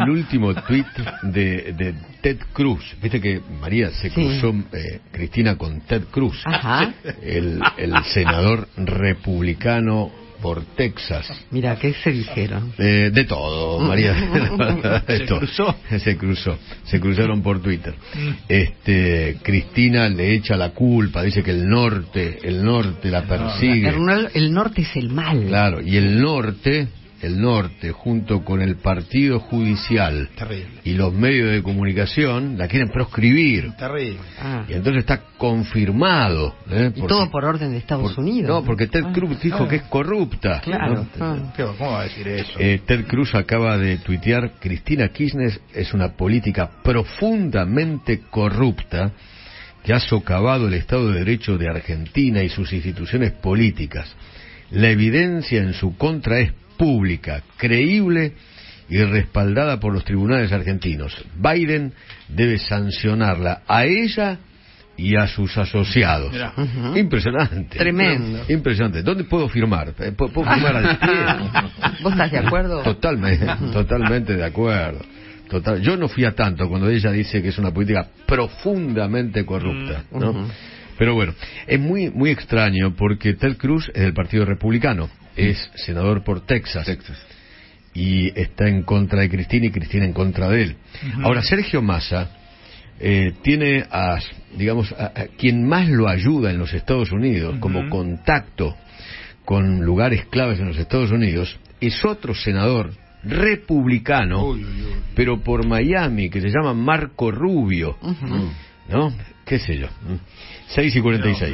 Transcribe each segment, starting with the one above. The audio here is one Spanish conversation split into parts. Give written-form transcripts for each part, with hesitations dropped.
el último tuit de Ted Cruz. Viste que María se cruzó, Cristina, con Ted Cruz. Ajá. El senador republicano por Texas. Mira, ¿qué se dijeron? De todo, María. ¿Se cruzó? Se cruzaron por Twitter. Cristina le echa la culpa, dice que el norte la persigue. El norte es el mal. Claro, y el norte, junto con el partido judicial y los medios de comunicación, la quieren proscribir. Terrible. Y entonces está confirmado. Y todo por orden de Estados Unidos. No, porque Ted Cruz dijo que es corrupta. Claro. ¿Cómo va a decir eso? Ted Cruz acaba de tuitear: Cristina Kirchner es una política profundamente corrupta que ha socavado el Estado de Derecho de Argentina y sus instituciones políticas. La evidencia en su contra es pública, creíble y respaldada por los tribunales argentinos. Biden debe sancionarla a ella y a sus asociados. Impresionante. Tremendo. Impresionante. ¿Dónde puedo firmar? ¿Puedo firmar al pie? ¿Vos estás de acuerdo? Totalmente de acuerdo. Yo no fui a tanto cuando ella dice que es una política profundamente corrupta, ¿no? Pero bueno, es muy extraño porque Ted Cruz es del Partido Republicano, es senador por Texas. Y está en contra de Cristina y Cristina en contra de él. Ahora, Sergio Massa tiene a quien más lo ayuda en los Estados Unidos, como contacto con lugares claves en los Estados Unidos, es otro senador republicano, pero por Miami, que se llama Marco Rubio, ¿no? ¿Qué sé yo? 6:46.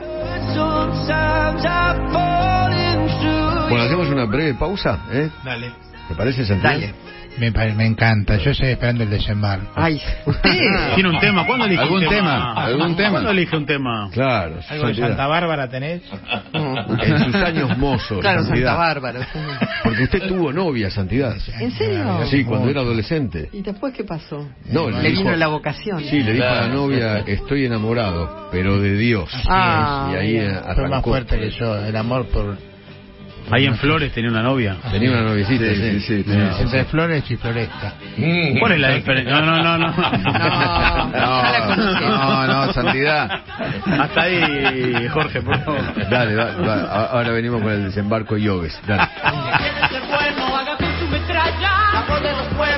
Bueno, hacemos una breve pausa, ¿eh? Dale. ¿Te parece, Santiago? Dale. Me encanta, yo estoy esperando el desembarco. Ay, usted ¿Tiene un tema? ¿Cuándo elige ¿Algún un tema? ¿Algún tema? ¿Cuándo elige un tema? Claro, ¿Algo de Santa Bárbara tenés? en sus años mozos, Claro, Santidad. Santa Bárbara. Porque usted tuvo novia, Santidad. ¿En serio? Sí, cuando era adolescente. ¿Y después qué pasó? No, le vino la vocación. Sí, le dijo a la novia: estoy enamorado, pero de Dios. Y ahí arrancó. Fue más fuerte que yo, el amor por... Ahí en Flores tenía una novia. Tenía una noviecita. Sí. Entre flores y floresta. ¿Cuál es la diferencia? No, Santidad. Hasta ahí, Jorge, por favor. Dale, ahora venimos con el desembarco Yogues. Dale.